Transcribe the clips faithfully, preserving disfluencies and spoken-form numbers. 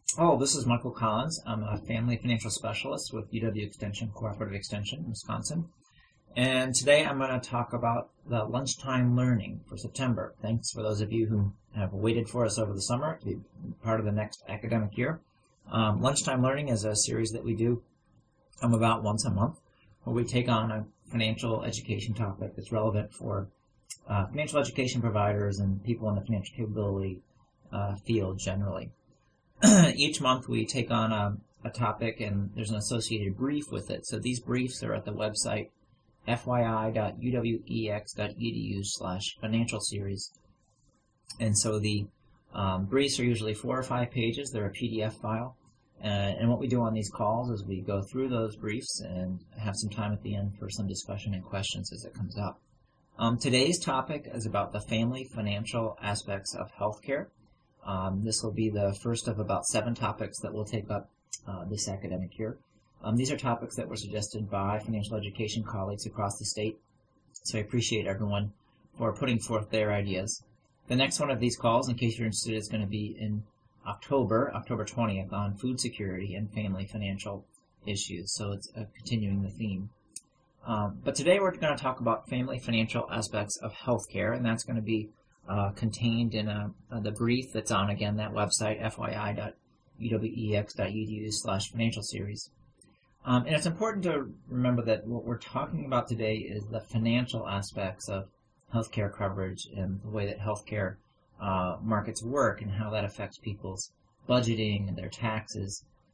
Oh, this is Michael Collins. I'm a family financial specialist with U W Extension Cooperative Extension in Wisconsin. And today I'm going to talk about the lunchtime learning for September. Thanks for those of you who have waited for us over the summer to be part of the next academic year. Um, lunchtime learning is a series that we do um, about once a month, where we take on a financial education topic that's relevant for uh, financial education providers and people in the financial capability uh, field generally. Each month we take on a, a topic and there's an associated brief with it. So these briefs are at the website f y i dot u w e x dot e d u slash financial series. And so the um, briefs are usually four or five pages. They're a P D F file. Uh, and what we do on these calls is we go through those briefs and have some time at the end for some discussion and questions as it comes up. Um, today's topic is about the family financial aspects of healthcare. Um, this will be the first of about seven topics that we'll take up uh, this academic year. Um, these are topics that were suggested by financial education colleagues across the state, so I appreciate everyone for putting forth their ideas. The next one of these calls, in case you're interested, is going to be in October, October twentieth, on food security and family financial issues, so it's uh, continuing the theme. Um, but today we're going to talk about family financial aspects of healthcare, and that's going to be Uh, contained in a, uh, the brief that's on, again, that website, f y i dot u w e x dot e d u slash financial series. Um, and it's important to remember that what we're talking about today is the financial aspects of healthcare coverage and the way that healthcare uh, markets work and how that affects people's budgeting and their taxes,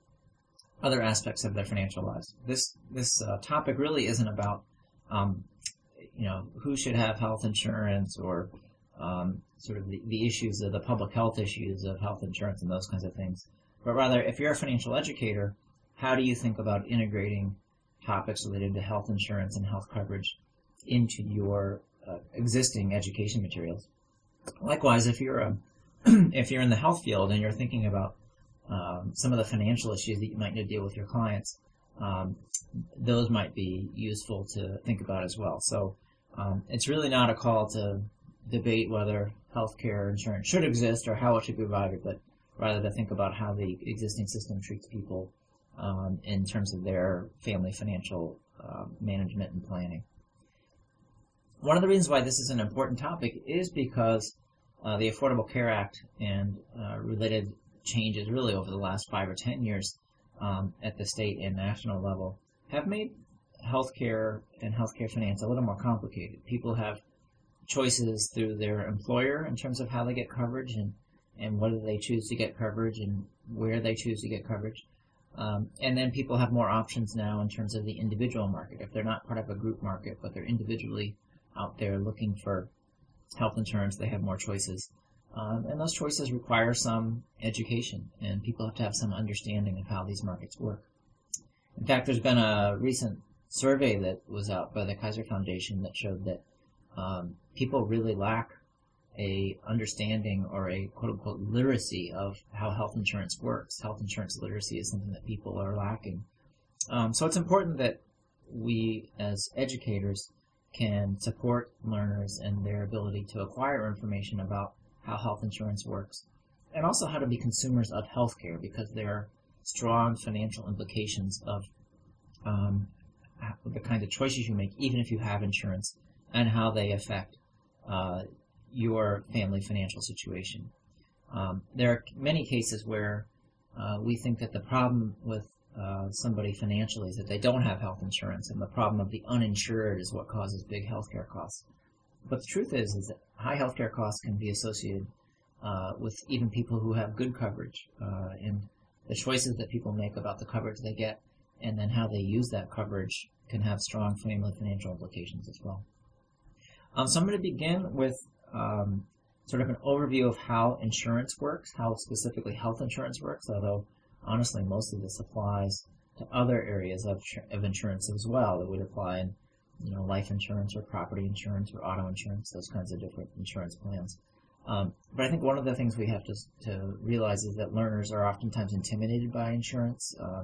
other aspects of their financial lives. This, this uh, topic really isn't about, um, you know, who should have health insurance or Um, sort of the, the issues of the public health issues of health insurance and those kinds of things. But rather, if you're a financial educator, how do you think about integrating topics related to health insurance and health coverage into your uh, existing education materials? Likewise, if you're a, if you're in the health field and you're thinking about um, some of the financial issues that you might need to deal with your clients, um, those might be useful to think about as well. So um, it's really not a call to debate whether healthcare insurance should exist or how it should be provided, but rather to think about how the existing system treats people um, in terms of their family financial uh, management and planning. One of the reasons why this is an important topic is because uh, the Affordable Care Act and uh, related changes really over the last five or ten years um, at the state and national level have made healthcare and healthcare finance a little more complicated. People have choices through their employer in terms of how they get coverage and, and whether they choose to get coverage and where they choose to get coverage. Um, and then people have more options now in terms of the individual market. If they're not part of a group market, but they're individually out there looking for health insurance, they have more choices. Um, and those choices require some education, and people have to have some understanding of how these markets work. In fact, there's been a recent survey that was out by the Kaiser Foundation that showed that Um, people really lack a understanding or a quote-unquote literacy of how health insurance works. Health insurance literacy is something that people are lacking. Um, so it's important that we as educators can support learners in their ability to acquire information about how health insurance works and also how to be consumers of healthcare, because there are strong financial implications of um, the kind of choices you make even if you have insurance, and how they affect uh, your family financial situation. Um, there are many cases where uh, we think that the problem with uh, somebody financially is that they don't have health insurance, and the problem of the uninsured is what causes big healthcare costs. But the truth is, is that high healthcare costs can be associated uh, with even people who have good coverage, uh, and the choices that people make about the coverage they get, and then how they use that coverage can have strong family financial implications as well. Um, so I'm going to begin with um, sort of an overview of how insurance works, how specifically health insurance works, although honestly most of this applies to other areas of, of insurance as well. It would apply in you know, life insurance or property insurance or auto insurance, those kinds of different insurance plans. Um, but I think one of the things we have to, to realize is that learners are oftentimes intimidated by insurance, um,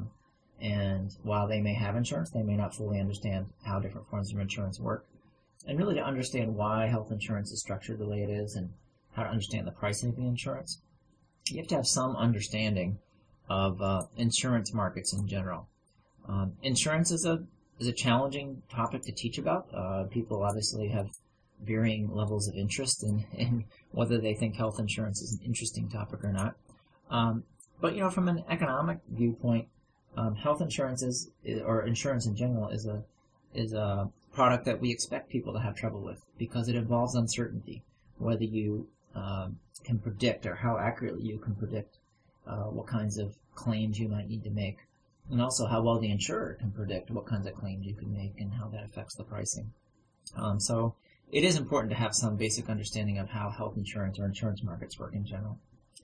and while they may have insurance, they may not fully understand how different forms of insurance work. And really to understand why health insurance is structured the way it is and how to understand the pricing of the insurance, you have to have some understanding of uh, insurance markets in general. Um, insurance is a is a challenging topic to teach about. Uh, people obviously have varying levels of interest in, in whether they think health insurance is an interesting topic or not. Um, but you know, from an economic viewpoint, um, health insurance is, or insurance in general, is a is a product that we expect people to have trouble with because it involves uncertainty, whether you um, can predict or how accurately you can predict uh, what kinds of claims you might need to make, and also how well the insurer can predict what kinds of claims you can make and how that affects the pricing. Um, so it is important to have some basic understanding of how health insurance or insurance markets work in general.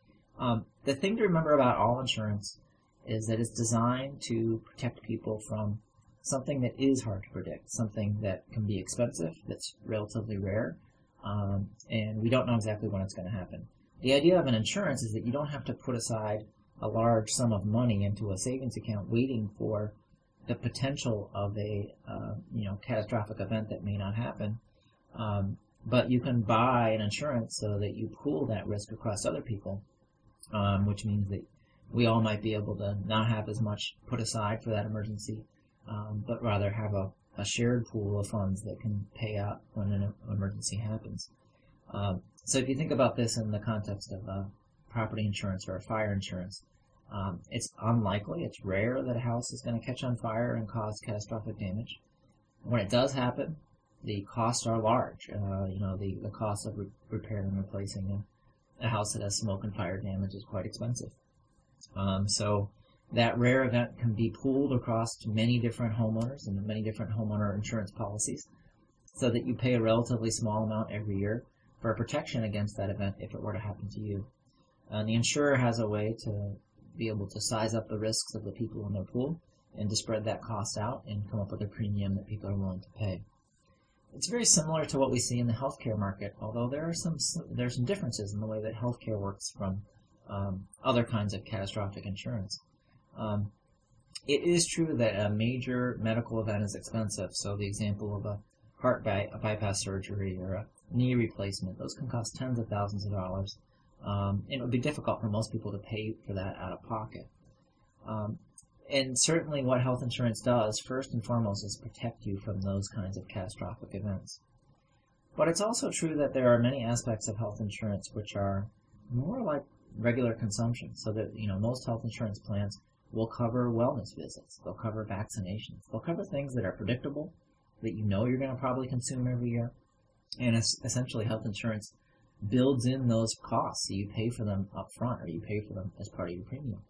Um, the thing to remember about all insurance is that it's designed to protect people from something that is hard to predict, something that can be expensive, that's relatively rare, um, and we don't know exactly when it's going to happen. The idea of an insurance is that you don't have to put aside a large sum of money into a savings account waiting for the potential of a uh, you know catastrophic event that may not happen, um, but you can buy an insurance so that you pool that risk across other people, um, which means that we all might be able to not have as much put aside for that emergency, um, but rather have a, a shared pool of funds that can pay out when an emergency happens. Um, so if you think about this in the context of uh, property insurance or a fire insurance, um, it's unlikely, it's rare that a house is going to catch on fire and cause catastrophic damage. When it does happen, the costs are large. Uh, you know, the, the cost of re- repairing and replacing a, a house that has smoke and fire damage is quite expensive. Um, so that rare event can be pooled across many different homeowners and many different homeowner insurance policies so that you pay a relatively small amount every year for protection against that event if it were to happen to you. And the insurer has a way to be able to size up the risks of the people in their pool and to spread that cost out and come up with a premium that people are willing to pay. It's very similar to what we see in the healthcare market, although there are some there are some differences in the way that healthcare works from um, other kinds of catastrophic insurance. Um, it is true that a major medical event is expensive, so the example of a heart by, a bypass surgery or a knee replacement, those can cost tens of thousands of dollars. Um, and it would be difficult for most people to pay for that out of pocket. Um, and certainly what health insurance does, first and foremost, is protect you from those kinds of catastrophic events. But it's also true that there are many aspects of health insurance which are more like regular consumption. So that, you know, most health insurance plans will cover wellness visits. They'll cover vaccinations. They'll cover things that are predictable, that you know you're going to probably consume every year. And es- essentially health insurance builds in those costs, so you pay for them up front, or you pay for them as part of your premium.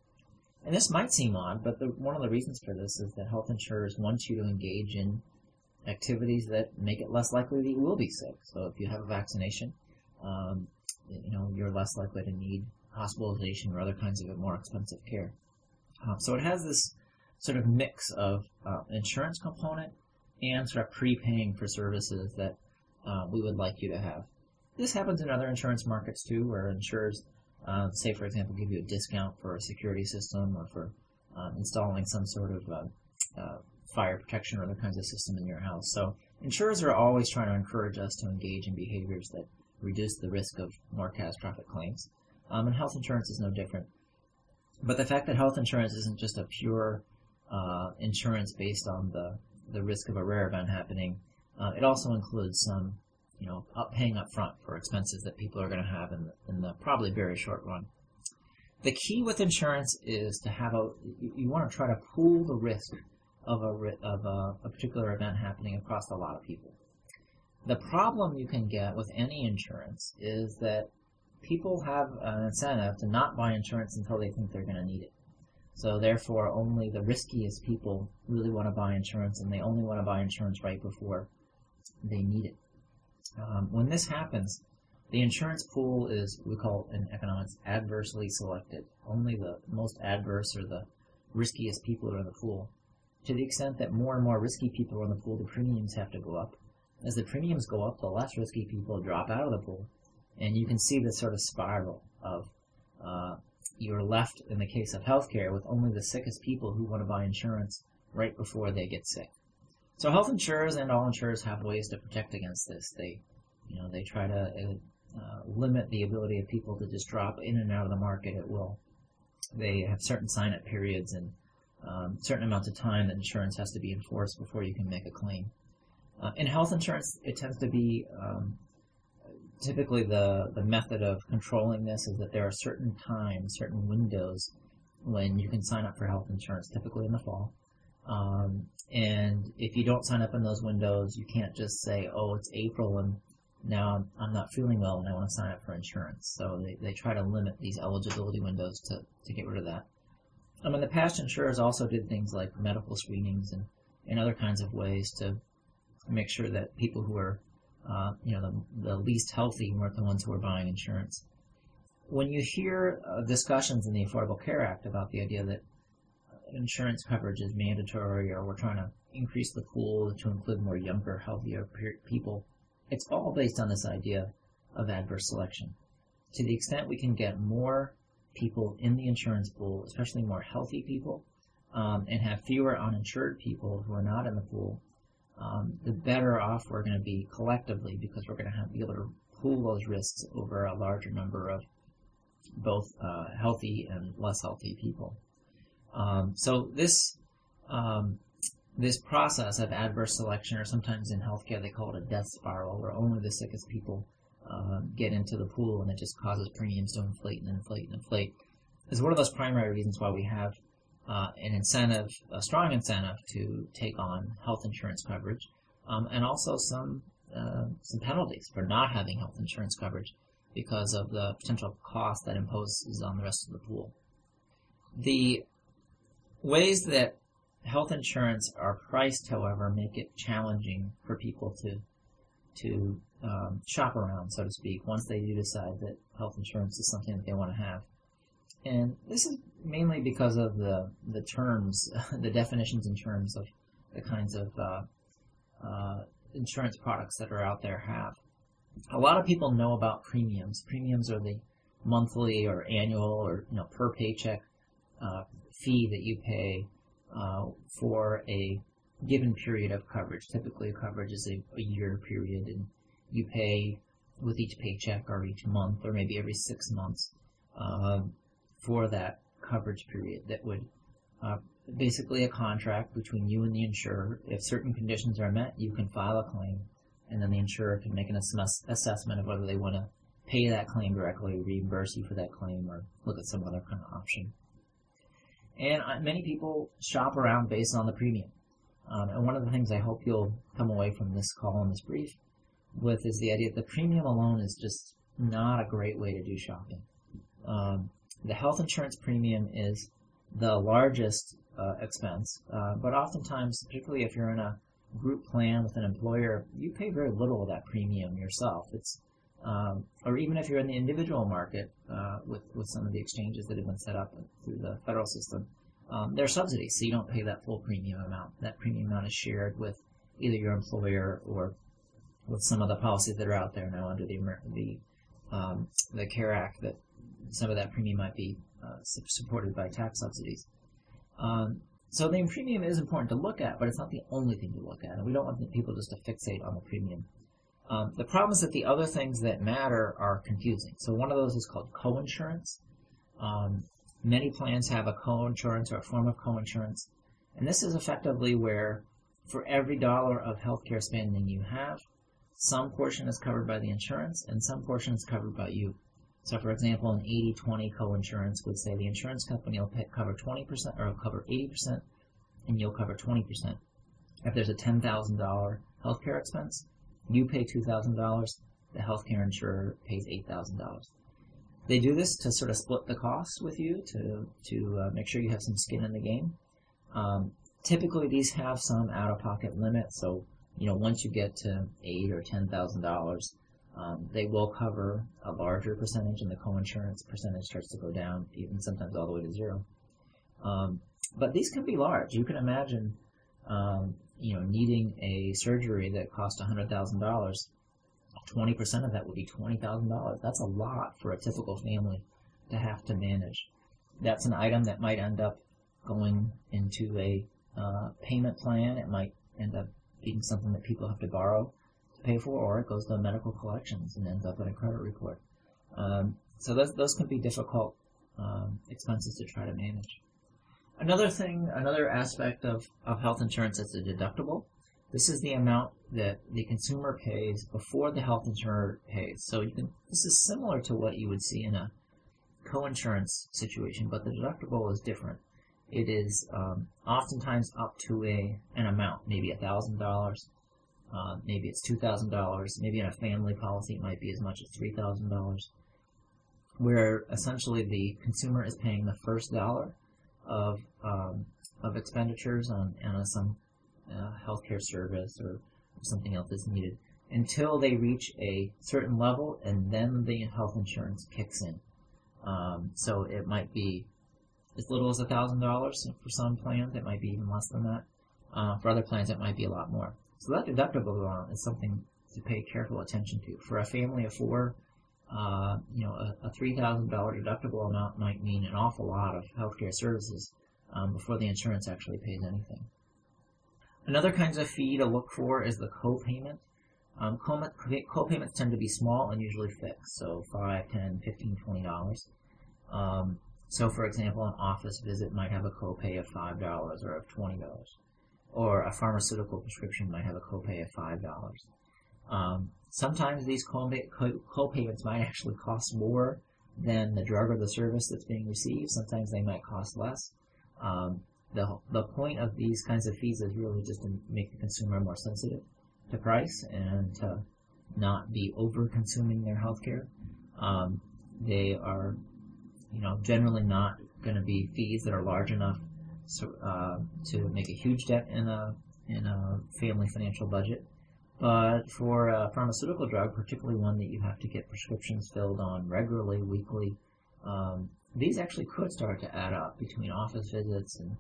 And this might seem odd, but the, one of the reasons for this is that health insurers want you to engage in activities that make it less likely that you will be sick. So if you have a vaccination, um, you know, you're less likely to need hospitalization or other kinds of more expensive care. Um, so it has this sort of mix of uh, insurance component and sort of prepaying for services that uh, we would like you to have. This happens in other insurance markets too, where insurers, uh, say for example, give you a discount for a security system or for um, installing some sort of uh, uh, fire protection or other kinds of system in your house. So insurers are always trying to encourage us to engage in behaviors that reduce the risk of more catastrophic claims. Um, and health insurance is no different. But the fact that health insurance isn't just a pure uh, insurance based on the, the risk of a rare event happening, uh, it also includes some you know, up, paying up front for expenses that people are going to have in the, in the probably very short run. The key with insurance is to have a, you, you want to try to pool the risk of a, of a, a particular event happening across a lot of people. The problem you can get with any insurance is that people have an incentive to not buy insurance until they think they're going to need it. So therefore, only the riskiest people really want to buy insurance, and they only want to buy insurance right before they need it. Um, when this happens, the insurance pool is, we call in economics, adversely selected. Only the most adverse or the riskiest people are in the pool. To the extent that more and more risky people are in the pool, the premiums have to go up. As the premiums go up, the less risky people drop out of the pool. And you can see this sort of spiral of uh, you're left, in the case of healthcare, with only the sickest people who want to buy insurance right before they get sick. So health insurers and all insurers have ways to protect against this. They, you know, they try to uh, limit the ability of people to just drop in and out of the market at will. they have certain sign-up periods and um, certain amounts of time that insurance has to be enforced before you can make a claim. Uh, in health insurance, it tends to be um, typically the, the method of controlling this is that there are certain times, certain windows when you can sign up for health insurance, typically in the fall. Um, and if you don't sign up in those windows, you can't just say, oh, it's April and now I'm, I'm not feeling well and I want to sign up for insurance. So they, they try to limit these eligibility windows to, to get rid of that. Um, in the past, insurers also did things like medical screenings and, and other kinds of ways to make sure that people who are uh, you know, the, the least healthy weren't the ones who were buying insurance. When you hear uh, discussions in the Affordable Care Act about the idea that insurance coverage is mandatory or we're trying to increase the pool to include more younger, healthier people, it's all based on this idea of adverse selection. To the extent we can get more people in the insurance pool, especially more healthy people, um, and have fewer uninsured people who are not in the pool, um, the better off we're going to be collectively, because we're going to have be able to pool those risks over a larger number of both uh, healthy and less healthy people. Um, so this um, this process of adverse selection, or sometimes in healthcare they call it a death spiral, where only the sickest people uh, get into the pool, and it just causes premiums to inflate and inflate and inflate, is one of those primary reasons why we have uh, an incentive, a strong incentive, to take on health insurance coverage, um, and also some uh, some penalties for not having health insurance coverage because of the potential cost that imposes on the rest of the pool. The ways that health insurance are priced, however, make it challenging for people to to um, shop around, so to speak, once they do decide that health insurance is something that they want to have. And this is mainly because of the the terms, the definitions in terms of the kinds of uh, uh, insurance products that are out there have. A lot of people know about premiums. Premiums are the monthly or annual or you know per paycheck uh, fee that you pay uh, for a given period of coverage. Typically, coverage is a, a year period, and you pay with each paycheck or each month or maybe every six months uh, for that coverage period. That would uh, basically a contract between you and the insurer. If certain conditions are met, you can file a claim, and then the insurer can make an ass- assessment of whether they want to pay that claim directly, reimburse you for that claim, or look at some other kind of option. And uh, many people shop around based on the premium. Um, and one of the things I hope you'll come away from this call and this brief with is the idea that the premium alone is just not a great way to do shopping. Um, the health insurance premium is the largest uh, expense, uh, but oftentimes, particularly if you're in a group plan with an employer, you pay very little of that premium yourself. It's um, or even if you're in the individual market uh, with, with some of the exchanges that have been set up through the federal system, um, there are subsidies, so you don't pay that full premium amount. That premium amount is shared with either your employer or with some of the policies that are out there now under the the um, the CARE Act, that some of that premium might be uh, supported by tax subsidies. Um, so the premium is important to look at, but it's not the only thing to look at, and we don't want people just to fixate on the premium. Um, the problem is that the other things that matter are confusing. So one of those is called coinsurance. Um, many plans have a coinsurance or a form of coinsurance, and this is effectively where for every dollar of healthcare spending you have, some portion is covered by the insurance and some portion is covered by you. So for example, an eighty twenty coinsurance would say the insurance company will pay, cover twenty percent or will cover eighty percent and you'll cover twenty percent. If there's a ten thousand dollars healthcare expense, you pay two thousand dollars, the healthcare insurer pays eight thousand dollars. They do this to sort of split the costs with you to, to uh, make sure you have some skin in the game. Um, typically these have some out-of-pocket limit, so you know once you get to eight or ten thousand dollars, um, they will cover a larger percentage, and the coinsurance percentage starts to go down, even sometimes all the way to zero. Um, but these can be large. You can imagine, um, you know, needing a surgery that costs a hundred thousand dollars. Twenty percent of that would be twenty thousand dollars. That's a lot for a typical family to have to manage. That's an item that might end up going into a uh, payment plan. It might end up being something that people have to borrow to pay for, or it goes to medical collections and ends up in a credit report. Um, so those those can be difficult um, expenses to try to manage. Another thing, another aspect of, of health insurance is the deductible. This is the amount that the consumer pays before the health insurer pays. So you can, this is similar to what you would see in a co-insurance situation, but the deductible is different. It is um, oftentimes up to a an amount, maybe one thousand dollars, uh, maybe it's two thousand dollars, maybe in a family policy it might be as much as three thousand dollars, where essentially the consumer is paying the first dollar of um, of expenditures on, on some uh, healthcare service or something else that's needed until they reach a certain level, and then the health insurance kicks in. Um, so it might be as little as a thousand dollars for some plans. It might be even less than that. Uh, for other plans, it might be a lot more. So that deductible amount is something to pay careful attention to. For a family of four, uh, you know, a, a three thousand dollar deductible amount might mean an awful lot of healthcare services um, before the insurance actually pays anything. Another kinds of fee to look for is the co-payment. Um, co-payments tend to be small and usually fixed, so five, ten, fifteen, twenty dollars. Um, so, for example, an office visit might have a copay of five dollars or of twenty dollars, or a pharmaceutical prescription might have a copay of five dollars. Um, sometimes these co-payments might actually cost more than the drug or the service that's being received. Sometimes they might cost less. Um, the the point of these kinds of fees is really just to make the consumer more sensitive to price and to not be over-consuming their healthcare. Um, they are, you know, generally not going to be fees that are large enough so, uh, to make a huge dent in a in a family financial budget. But for a pharmaceutical drug, particularly one that you have to get prescriptions filled on regularly, weekly, um, these actually could start to add up between office visits and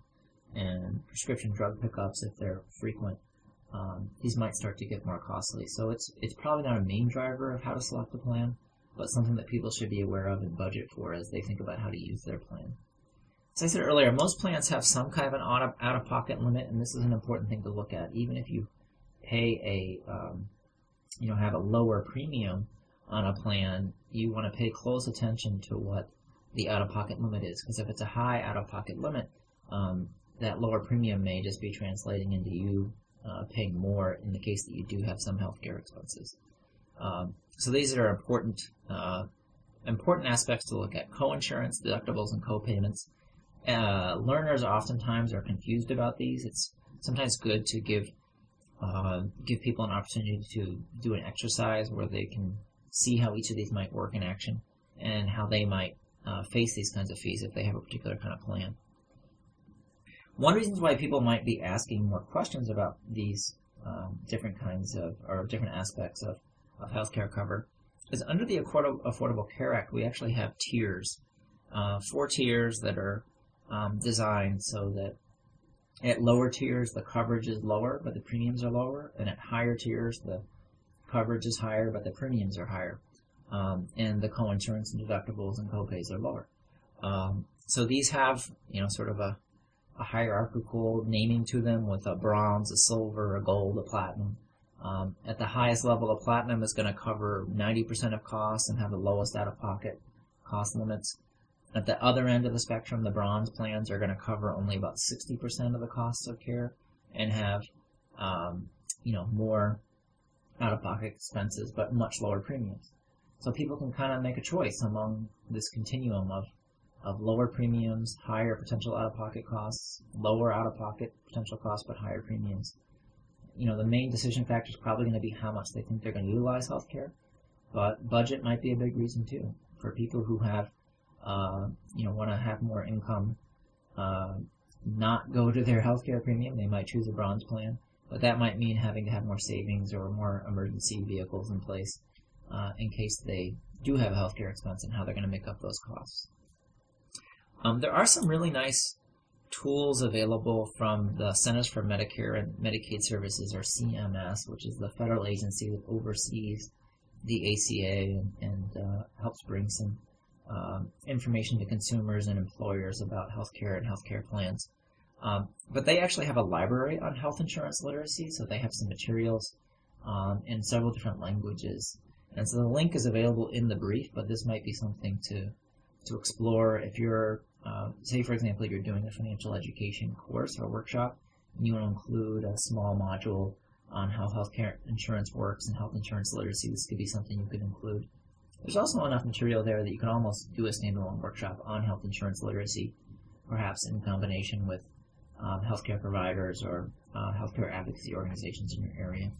and prescription drug pickups if they're frequent. Um, these might start to get more costly. So it's it's probably not a main driver of how to select a plan, but something that people should be aware of and budget for as they think about how to use their plan. As I said earlier, most plans have some kind of an out-of-pocket limit, and this is an important thing to look at. Even if you pay a, um, you know, have a lower premium on a plan, you want to pay close attention to what the out-of-pocket limit is, because if it's a high out-of-pocket limit, um, that lower premium may just be translating into you Uh, paying more in the case that you do have some healthcare expenses. Um, so these are important uh, important aspects to look at: co-insurance, deductibles, and co-payments. Uh, learners oftentimes are confused about these. It's sometimes good to give uh, give people an opportunity to do an exercise where they can see how each of these might work in action and how they might uh, face these kinds of fees if they have a particular kind of plan. One reason why people might be asking more questions about these um, different kinds of, or different aspects of, of healthcare cover is under the Affordable Care Act, we actually have tiers, uh, four tiers that are um, designed so that at lower tiers the coverage is lower but the premiums are lower, and at higher tiers the coverage is higher but the premiums are higher, um, and the co-insurance and deductibles and co-pays are lower. Um, so these have, you know, sort of a a hierarchical naming to them with a bronze, a silver, a gold, a platinum. Um, at the highest level, a platinum is going to cover ninety percent of costs and have the lowest out-of-pocket cost limits. At the other end of the spectrum, the bronze plans are going to cover only about sixty percent of the costs of care and have, um, you know, more out-of-pocket expenses but much lower premiums. So people can kind of make a choice among this continuum of of lower premiums, higher potential out-of-pocket costs, lower out-of-pocket potential costs, but higher premiums. You know, the main decision factor is probably going to be how much they think they're going to utilize healthcare, but budget might be a big reason too. For people who have, uh, you know, want to have more income, uh, not go to their healthcare premium, they might choose a bronze plan, but that might mean having to have more savings or more emergency vehicles in place uh, in case they do have a healthcare expense and how they're going to make up those costs. Um, there are some really nice tools available from the Centers for Medicare and Medicaid Services, or C M S, which is the federal agency that oversees the A C A and, and uh, helps bring some um, information to consumers and employers about healthcare and healthcare plans. Um, but they actually have a library on health insurance literacy, so they have some materials um, in several different languages. And so the link is available in the brief, but this might be something to to explore if you're, uh, say for example, you're doing a financial education course or workshop, and you want to include a small module on how healthcare insurance works and health insurance literacy. This could be something you could include. There's also enough material there that you can almost do a standalone workshop on health insurance literacy, perhaps in combination with um, healthcare providers or uh, healthcare advocacy organizations in your area.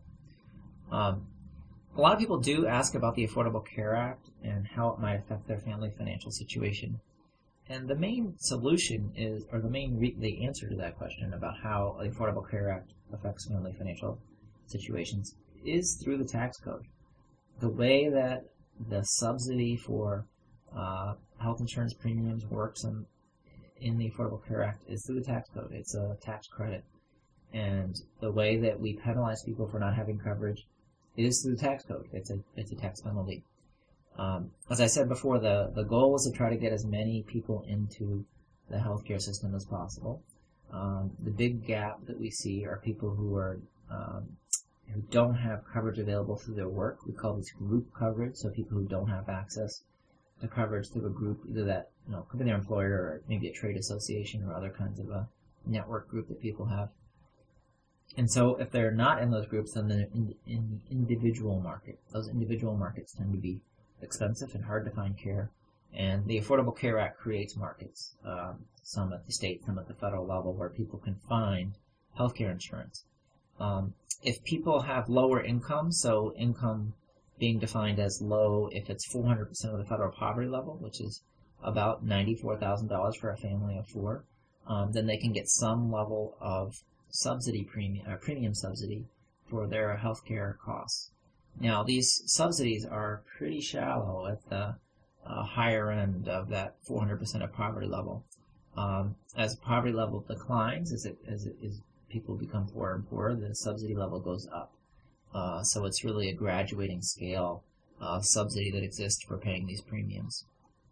Um, a lot of people do ask about the Affordable Care Act and how it might affect their family financial situation. And the main solution is, or the main re- the answer to that question about how the Affordable Care Act affects family financial situations is through the tax code. The way that the subsidy for uh, health insurance premiums works in, in the Affordable Care Act is through the tax code. It's a tax credit. And the way that we penalize people for not having coverage is through the tax code. It's a, it's a tax penalty. Um, as I said before, the, the goal is to try to get as many people into the healthcare system as possible. Um, the big gap that we see are people who are um, who don't have coverage available through their work. We call this group coverage, so people who don't have access to coverage through a group, either that, you know, could be their employer or maybe a trade association or other kinds of a network group that people have. And so if they're not in those groups, then they're in, in the individual market. Those individual markets tend to be expensive and hard to find care. And the Affordable Care Act creates markets, um, some at the state, some at the federal level, where people can find healthcare insurance. Um, if people have lower income, so income being defined as low if it's four hundred percent of the federal poverty level, which is about ninety-four thousand dollars for a family of four, um, then they can get some level of subsidy premium, uh, premium subsidy for their healthcare costs. Now, these subsidies are pretty shallow at the uh, higher end of that four hundred percent of poverty level. Um, as poverty level declines, as it as it is people become poorer and poorer, the subsidy level goes up. Uh, so it's really a graduating scale uh, subsidy that exists for paying these premiums.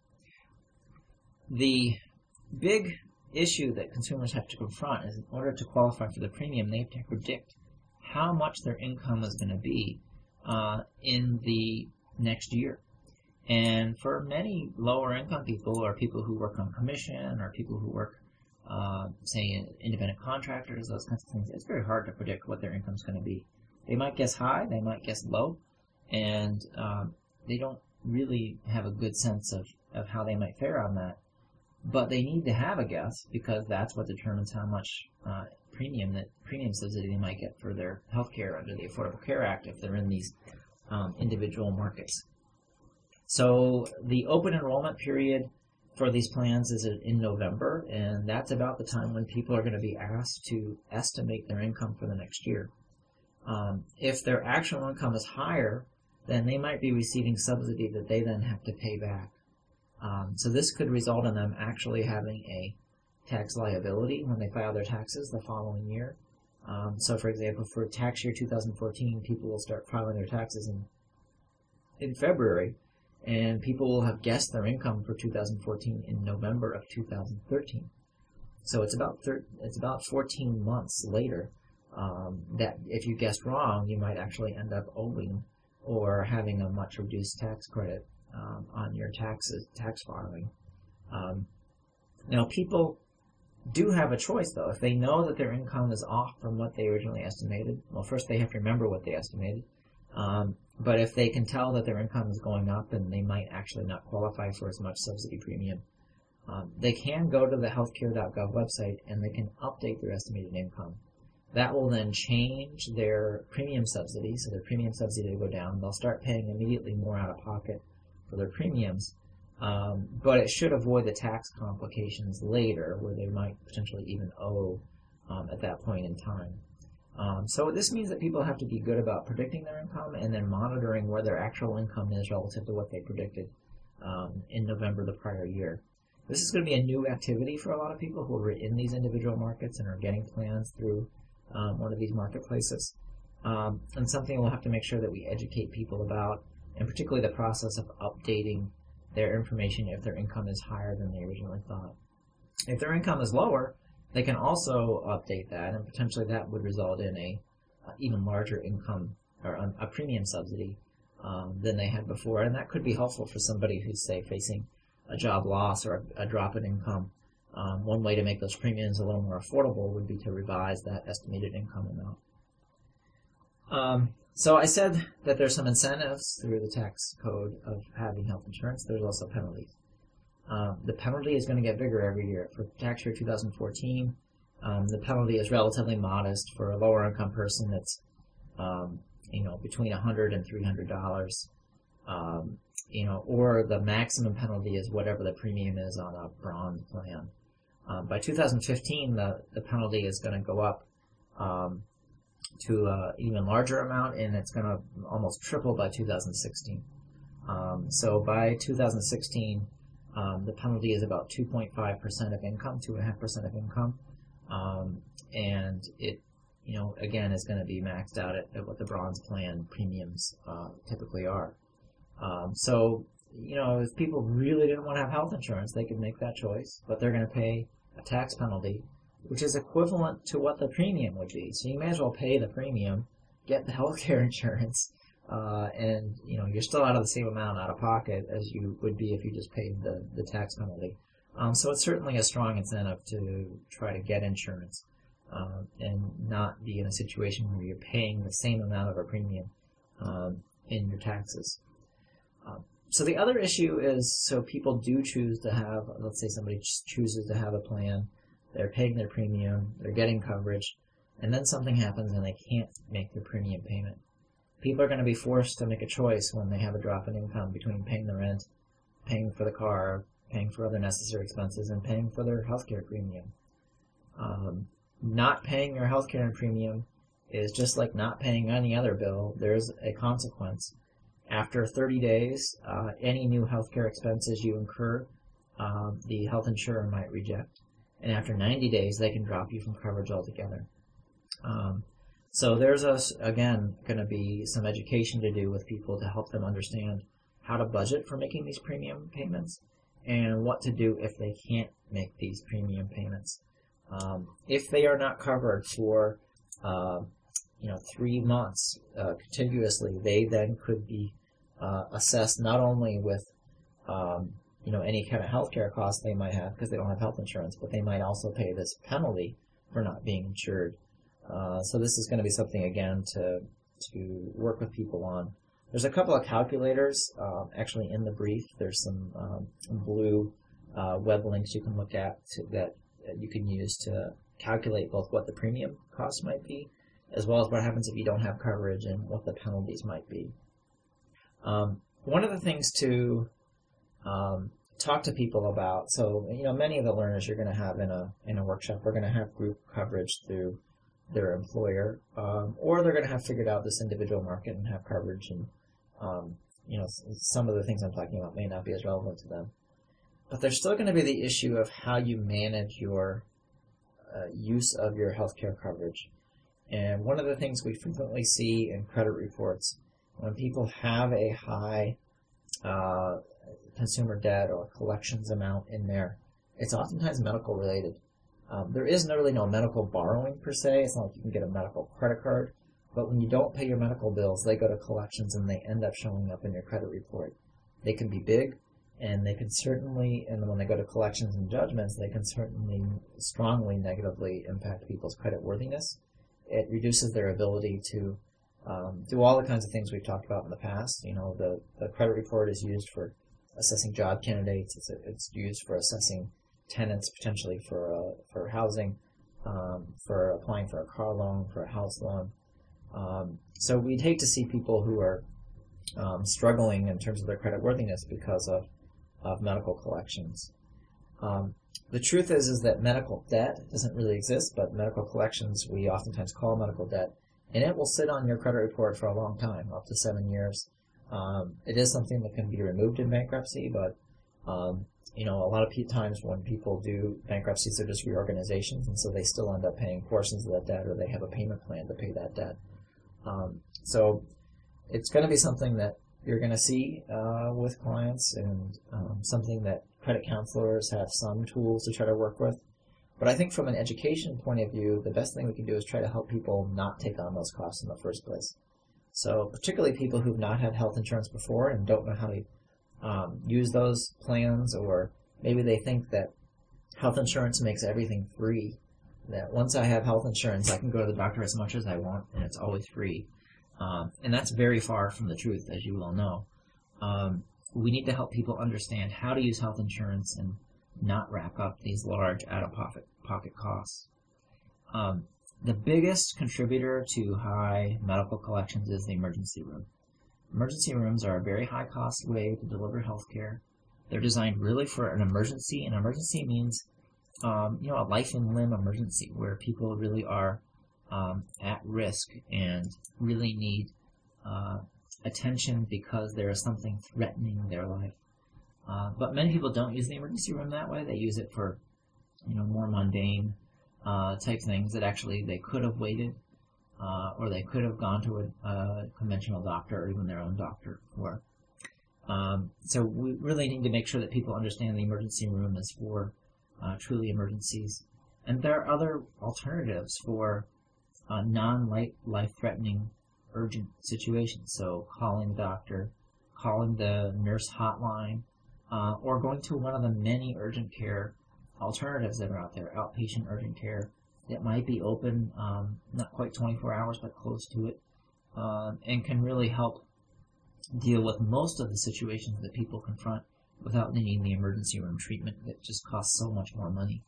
The big issue that consumers have to confront is, in order to qualify for the premium, they have to predict how much their income is going to be uh, in the next year. And for many lower income people, or people who work on commission, or people who work, uh, say, independent contractors, those kinds of things, it's very hard to predict what their income is going to be. They might guess high, they might guess low, and um, they don't really have a good sense of, of how they might fare on that. But they need to have a guess, because that's what determines how much uh, premium that premium subsidy they might get for their health care under the Affordable Care Act if they're in these um, individual markets. So the open enrollment period for these plans is in November, and that's about the time when people are going to be asked to estimate their income for the next year. Um, if their actual income is higher, then they might be receiving subsidy that they then have to pay back. Um, so this could result in them actually having a tax liability when they file their taxes the following year. Um, so for example, for tax year two thousand fourteen, people will start filing their taxes in, in February, and people will have guessed their income for two thousand fourteen in November of two thousand thirteen. So it's about thir- it's about fourteen months later um, that if you guessed wrong, you might actually end up owing or having a much reduced tax credit um, on your taxes, tax filing. Um, now, people do have a choice, though. If they know that their income is off from what they originally estimated, well, first they have to remember what they estimated. Um, but if they can tell that their income is going up and they might actually not qualify for as much subsidy premium, um, they can go to the healthcare dot gov website and they can update their estimated income. That will then change their premium subsidy, so their premium subsidy will go down. They'll start paying immediately more out of pocket for their premiums, um, but it should avoid the tax complications later where they might potentially even owe um, at that point in time. Um, so this means that people have to be good about predicting their income and then monitoring where their actual income is relative to what they predicted um, in November the prior year. This is going to be a new activity for a lot of people who are in these individual markets and are getting plans through um, one of these marketplaces, um, and something we'll have to make sure that we educate people about, and particularly the process of updating their information if their income is higher than they originally thought. If their income is lower, they can also update that, and potentially that would result in a uh, even larger income or a, a premium subsidy um, than they had before, and that could be helpful for somebody who's, say, facing a job loss or a, a drop in income, um, one way to make those premiums a little more affordable would be to revise that estimated income amount. Um, so I said that there's some incentives through the tax code of having health insurance. There's also penalties. Um, the penalty is going to get bigger every year. For tax year two thousand fourteen, um, the penalty is relatively modest. For a lower income person, it's um, you know between one hundred dollars and three hundred dollars. Um, you know, or the maximum penalty is whatever the premium is on a bronze plan. Um, by two thousand fifteen, the, the penalty is going to go up um, to an even larger amount, and it's going to almost triple by two thousand sixteen. Um, so by two thousand sixteen, um, the penalty is about two point five percent of income, two point five percent of income, um, and it, you know, again, is going to be maxed out at, at what the bronze plan premiums uh, typically are. Um, so, you know, if people really didn't want to have health insurance, they could make that choice, but they're going to pay a tax penalty, which is equivalent to what the premium would be. So you may as well pay the premium, get the health care insurance, uh, and, you know, you're still out of the same amount out of pocket as you would be if you just paid the, the tax penalty. Um, so it's certainly a strong incentive to try to get insurance uh, and not be in a situation where you're paying the same amount of a premium um, in your taxes. Um, so the other issue is, so people do choose to have, let's say somebody chooses to have a plan, they're paying their premium, they're getting coverage, and then something happens and they can't make their premium payment. People are going to be forced to make a choice when they have a drop in income between paying the rent, paying for the car, paying for other necessary expenses, and paying for their healthcare premium. Um, not paying your healthcare premium is just like not paying any other bill. There's a consequence. After thirty days, uh, any new healthcare expenses you incur, uh, the health insurer might reject. And after ninety days, they can drop you from coverage altogether. Um, so there's, a, again, going to be some education to do with people to help them understand how to budget for making these premium payments and what to do if they can't make these premium payments. Um, if they are not covered for uh, you know, three months uh, contiguously, they then could be uh, assessed not only with um, you know, any kind of healthcare costs they might have because they don't have health insurance, but they might also pay this penalty for not being insured. Uh, so this is going to be something, again, to to work with people on. There's a couple of calculators um, actually in the brief. There's some um, blue uh, web links you can look at to, that you can use to calculate both what the premium cost might be, as well as what happens if you don't have coverage and what the penalties might be. Um, one of the things to um, talk to people about, so you know, many of the learners you're going to have in a in a workshop are going to have group coverage through their employer, um, or they're going to have figured out this individual market and have coverage, and um, you know, some of the things I'm talking about may not be as relevant to them. But there's still going to be the issue of how you manage your uh, use of your healthcare coverage. And one of the things we frequently see in credit reports, when people have a high uh, consumer debt or collections amount in there, it's oftentimes medical related. Um, there is no, really no medical borrowing per se. It's not like you can get a medical credit card. But when you don't pay your medical bills, they go to collections and they end up showing up in your credit report. They can be big, and they can certainly, and when they go to collections and judgments, they can certainly strongly negatively impact people's credit worthiness. It reduces their ability to um, do all the kinds of things we've talked about in the past. You know, the, the credit report is used for assessing job candidates. It's, it's used for assessing tenants potentially for uh, for housing, um, for applying for a car loan, for a house loan. Um, so we'd hate to see people who are um, struggling in terms of their credit worthiness because of, of medical collections. Um, the truth is is that medical debt doesn't really exist, but medical collections we oftentimes call medical debt, and it will sit on your credit report for a long time, up to seven years. Um, it is something that can be removed in bankruptcy, but um, you know, a lot of times when people do bankruptcies, they're just reorganizations, and so they still end up paying portions of that debt, or they have a payment plan to pay that debt. Um, so it's going to be something that you're going to see uh, with clients, and um, something that credit counselors have some tools to try to work with. But I think from an education point of view, the best thing we can do is try to help people not take on those costs in the first place. So particularly people who've not had health insurance before and don't know how to um, use those plans, or maybe they think that health insurance makes everything free, that once I have health insurance, I can go to the doctor as much as I want, and it's always free. Um, and that's very far from the truth, as you well know. Um, we need to help people understand how to use health insurance and not rack up these large out-of-pocket pocket costs. Um, the biggest contributor to high medical collections is the emergency room. Emergency rooms are a very high-cost way to deliver health care. They're designed really for an emergency. An emergency means, um, you know, a life and limb emergency where people really are um, at risk and really need uh, attention because there is something threatening their life. Uh, but many people don't use the emergency room that way. They use it for, you know, more mundane uh, type things that actually they could have waited, uh, or they could have gone to a, a conventional doctor or even their own doctor for. Um, so we really need to make sure that people understand the emergency room is for uh, truly emergencies. And there are other alternatives for uh, non-life-threatening urgent situations. So calling the doctor, calling the nurse hotline, uh, or going to one of the many urgent care alternatives that are out there, outpatient urgent care, that might be open, um, not quite twenty-four hours, but close to it, uh, and can really help deal with most of the situations that people confront without needing the emergency room treatment that just costs so much more money.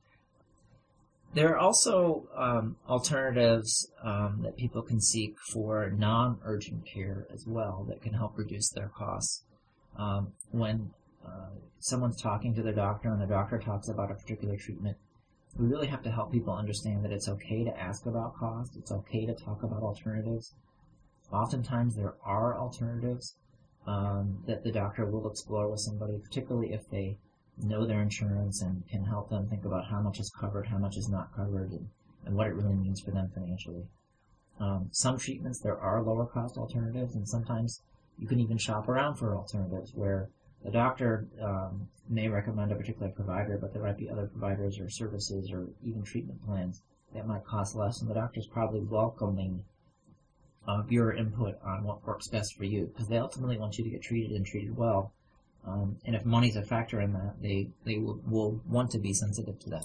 There are also um, alternatives um, that people can seek for non-urgent care as well that can help reduce their costs. Um, when uh, someone's talking to their doctor and the doctor talks about a particular treatment, we really have to help people understand that it's okay to ask about cost. It's okay to talk about alternatives. Oftentimes there are alternatives um, that the doctor will explore with somebody, particularly if they know their insurance and can help them think about how much is covered, how much is not covered, and, and what it really means for them financially. Um, some treatments, there are lower cost alternatives, and sometimes you can even shop around for alternatives where the doctor um, may recommend a particular provider, but there might be other providers or services or even treatment plans that might cost less, and the doctor's probably welcoming of your input on what works best for you, because they ultimately want you to get treated and treated well. Um, and if money's a factor in that, they, they will, will want to be sensitive to that.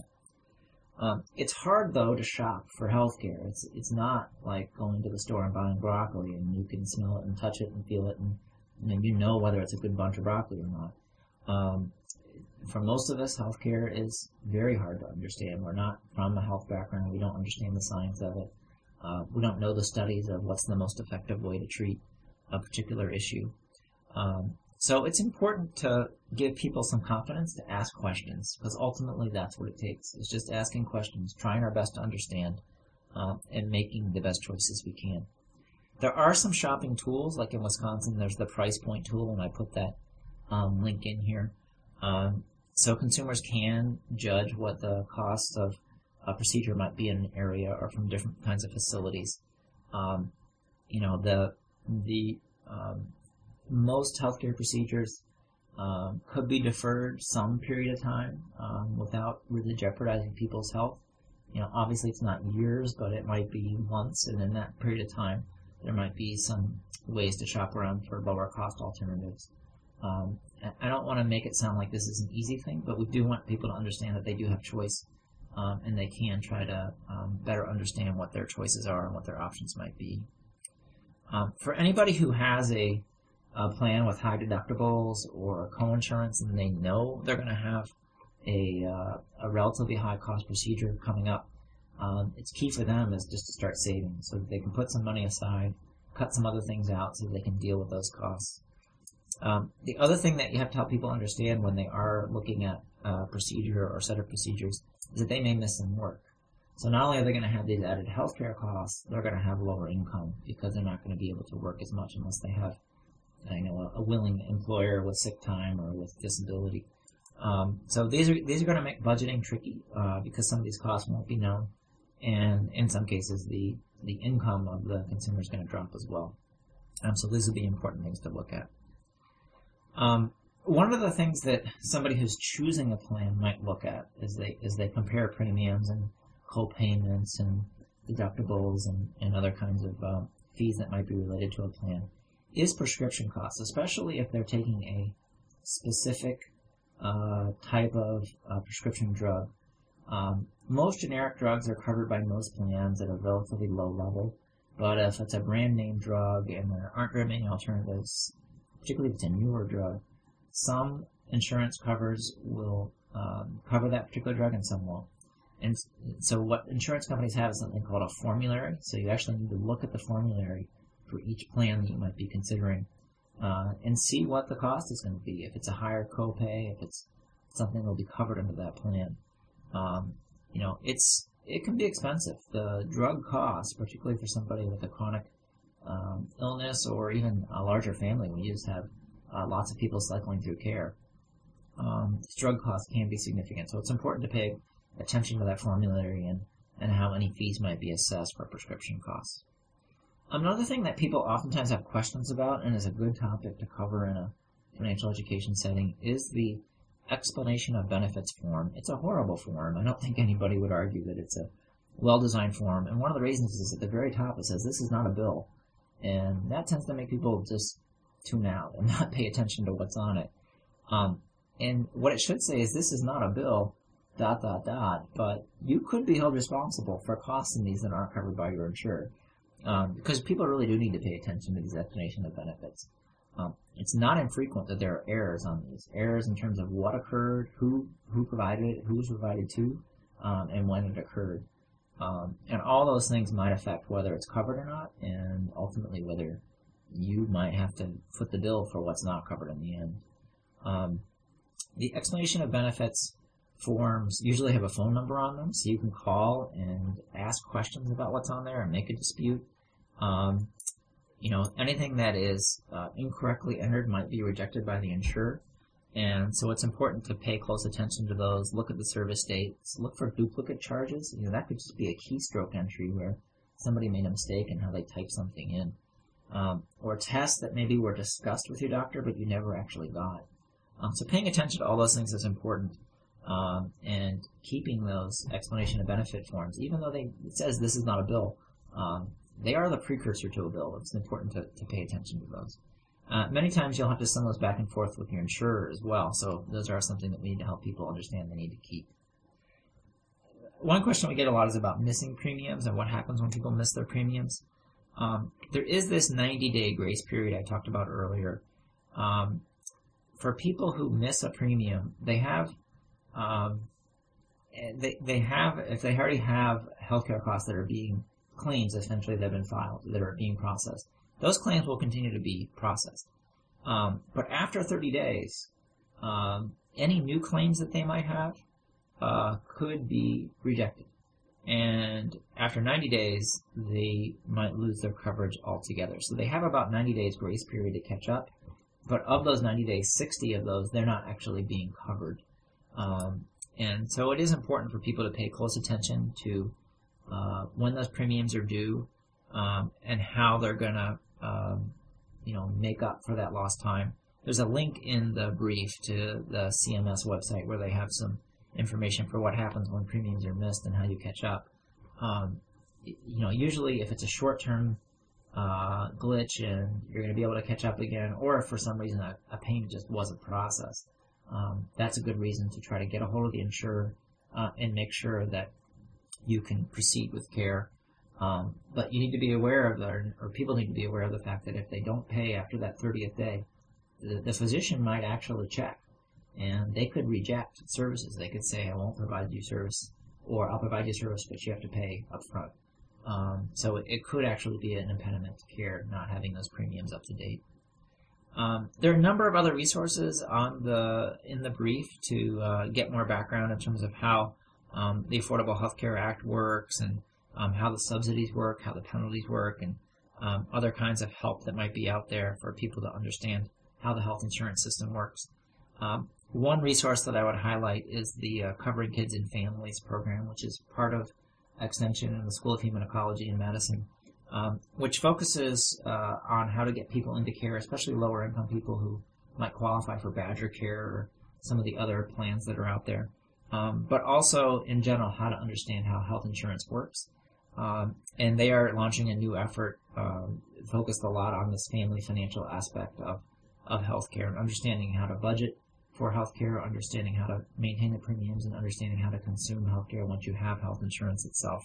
Um, it's hard, though, to shop for health care. It's, it's not like going to the store and buying broccoli, and you can smell it and touch it and feel it, and, and you know whether it's a good bunch of broccoli or not. Um, for most of us, health care is very hard to understand. We're not from a health background. We don't understand the science of it. Uh, we don't know the studies of what's the most effective way to treat a particular issue. Um, so it's important to give people some confidence to ask questions, because ultimately that's what it takes. It's just asking questions, trying our best to understand, uh, and making the best choices we can. There are some shopping tools, like in Wisconsin, there's the price point tool, and I put that um, link in here. Um, so consumers can judge what the cost of a procedure might be in an area or from different kinds of facilities. Um, you know, the the um, most healthcare procedures um, could be deferred some period of time um, without really jeopardizing people's health. You know, obviously it's not years, but it might be months, and in that period of time, there might be some ways to shop around for lower cost alternatives. Um, I don't want to make it sound like this is an easy thing, but we do want people to understand that they do have choice. Um, and they can try to um, better understand what their choices are and what their options might be. Um, for anybody who has a, a plan with high deductibles or coinsurance and they know they're going to have a, uh, a relatively high cost procedure coming up, um, it's key for them is just to start saving so that they can put some money aside, cut some other things out so they can deal with those costs. Um, the other thing that you have to help people understand when they are looking at a procedure or set of procedures is that they may miss some work. So not only are they going to have these added healthcare costs, they're going to have lower income because they're not going to be able to work as much unless they have, you know, a, a willing employer with sick time or with disability. Um, so these are these are going to make budgeting tricky uh, because some of these costs won't be known, and in some cases the the income of the consumer is going to drop as well. Um, so these will be important things to look at. Um, One of the things that somebody who's choosing a plan might look at is they is they compare premiums and co-payments and deductibles and, and other kinds of uh, fees that might be related to a plan, is prescription costs, especially if they're taking a specific uh, type of uh, prescription drug. Um, most generic drugs are covered by most plans at a relatively low level, but if it's a brand name drug and there aren't very many alternatives, particularly if it's a newer drug, some insurance covers will um, cover that particular drug and some won't. And so what insurance companies have is something called a formulary. So you actually need to look at the formulary for each plan that you might be considering uh, and see what the cost is going to be. If it's a higher copay, if it's something that will be covered under that plan. Um, you know, it's it can be expensive. The drug costs, particularly for somebody with a chronic um, illness or even a larger family when you just have uh, lots of people cycling through care, um, drug costs can be significant. So it's important to pay attention to that formulary and, and how any fees might be assessed for prescription costs. Another thing that people oftentimes have questions about, and is a good topic to cover in a financial education setting, is the explanation of benefits form. It's a horrible form. I don't think anybody would argue that it's a well-designed form. And one of the reasons is at the very top it says this is not a bill. And that tends to make people just tune out and not pay attention to what's on it. Um, and what it should say is this is not a bill, dot, dot, dot, but you could be held responsible for costs in these that aren't covered by your insurer. Um, because people really do need to pay attention to these explanation of benefits. Um, it's not infrequent that there are errors on these. Errors in terms of what occurred, who who provided it, who was provided to, um, and when it occurred. Um, and all those things might affect whether it's covered or not, and ultimately whether you might have to foot the bill for what's not covered in the end. Um, the explanation of benefits forms usually have a phone number on them, so you can call and ask questions about what's on there and make a dispute. Um, you know, anything that is uh, incorrectly entered might be rejected by the insurer, and so it's important to pay close attention to those. Look at the service dates. Look for duplicate charges. You know, that could just be a keystroke entry where somebody made a mistake in how they type something in, um, or tests that maybe were discussed with your doctor but you never actually got. Um, so paying attention to all those things is important. Um, and keeping those explanation of benefit forms, even though they, it says this is not a bill, um, they are the precursor to a bill. It's important to, to pay attention to those. Uh, many times you'll have to send those back and forth with your insurer as well, so those are something that we need to help people understand they need to keep. One question we get a lot is about missing premiums and what happens when people miss their premiums. Um, there is this ninety-day grace period I talked about earlier. Um, for people who miss a premium, they have Um, they they have if they already have healthcare costs that are being claims essentially that have been filed that are being processed, those claims will continue to be processed. Um, but after thirty days, um, any new claims that they might have uh, could be rejected, and after ninety days, they might lose their coverage altogether. So they have about ninety days grace period to catch up. But of those ninety days, sixty of those they're not actually being covered. Um, and so it is important for people to pay close attention to uh, when those premiums are due um, and how they're going to, um, you know, make up for that lost time. There's a link in the brief to the C M S website where they have some information for what happens when premiums are missed and how you catch up. Um, you know, usually if it's a short-term uh, glitch and you're going to be able to catch up again, or if for some reason a, a payment just wasn't processed, Um, that's a good reason to try to get a hold of the insurer uh, and make sure that you can proceed with care. Um, but you need to be aware of, the, or people need to be aware of the fact that if they don't pay after that thirtieth day, the, the physician might actually check, and they could reject services. They could say, I won't provide you service, or I'll provide you service, but you have to pay up front. Um, so it, it could actually be an impediment to care, not having those premiums up to date. Um, there are a number of other resources on the in the brief to uh, get more background in terms of how um, the Affordable Health Care Act works and um, how the subsidies work, how the penalties work, and um, other kinds of help that might be out there for people to understand how the health insurance system works. Um, one resource that I would highlight is the uh, Covering Kids and Families program, which is part of Extension in the School of Human Ecology in Madison. Um, which focuses uh, on how to get people into care, especially lower-income people who might qualify for Badger Care or some of the other plans that are out there, um, but also, in general, how to understand how health insurance works. Um, and they are launching a new effort um, focused a lot on this family financial aspect of of healthcare, and understanding how to budget for healthcare, understanding how to maintain the premiums, and understanding how to consume healthcare once you have health insurance itself.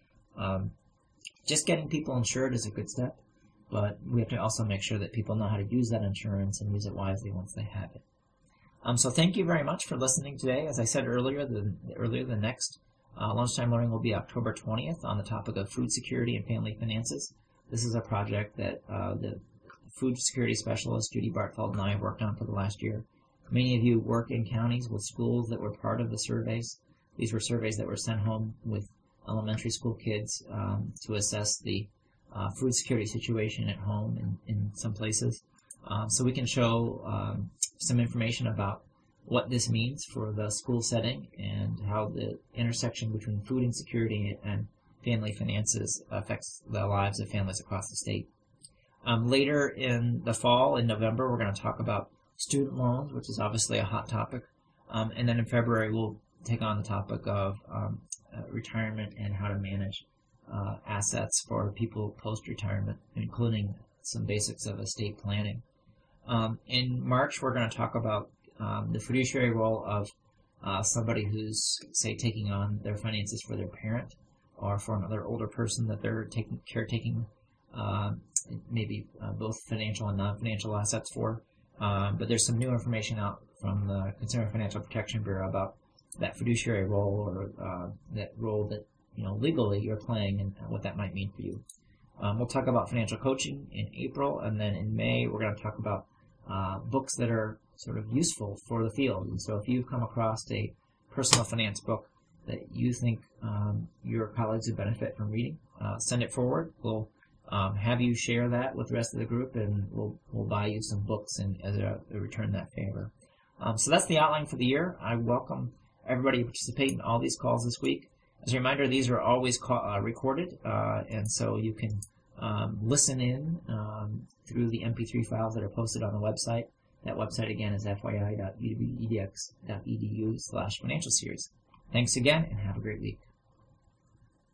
Um, just getting people insured is a good step, but we have to also make sure that people know how to use that insurance and use it wisely once they have it. Um, so thank you very much for listening today. As I said earlier, the earlier the next uh, Lunchtime Learning will be October twentieth on the topic of food security and family finances. This is a project that uh, the food security specialist Judy Bartfeld and I have worked on for the last year. Many of you work in counties with schools that were part of the surveys. These were surveys that were sent home with elementary school kids um, to assess the uh, food security situation at home in, in some places. Um, so we can show um, some information about what this means for the school setting and how the intersection between food insecurity and family finances affects the lives of families across the state. Um, later in the fall, in November, we're going to talk about student loans, which is obviously a hot topic. Um, and then in February, we'll take on the topic of um, uh, retirement and how to manage uh, assets for people post-retirement, including some basics of estate planning. Um, in March, we're going to talk about um, the fiduciary role of uh, somebody who's, say, taking on their finances for their parent or for another older person that they're taking caretaking uh, maybe uh, both financial and non-financial assets for. Um, but there's some new information out from the Consumer Financial Protection Bureau about that fiduciary role, or uh, that role that, you know, legally you're playing, and what that might mean for you. Um, we'll talk about financial coaching in April, and then in May we're going to talk about uh, books that are sort of useful for the field. And so if you've come across a personal finance book that you think um, your colleagues would benefit from reading, uh, send it forward. We'll um, have you share that with the rest of the group, and we'll we'll buy you some books and as a, a return that favor. Um, so that's the outline for the year. I welcome everybody to participate in all these calls this week. As a reminder, these are always call, uh, recorded, uh, and so you can um, listen in um, through the M P three files that are posted on the website. That website again is f y i dot u w e d x dot e d u slash financial series. Thanks again, and have a great week.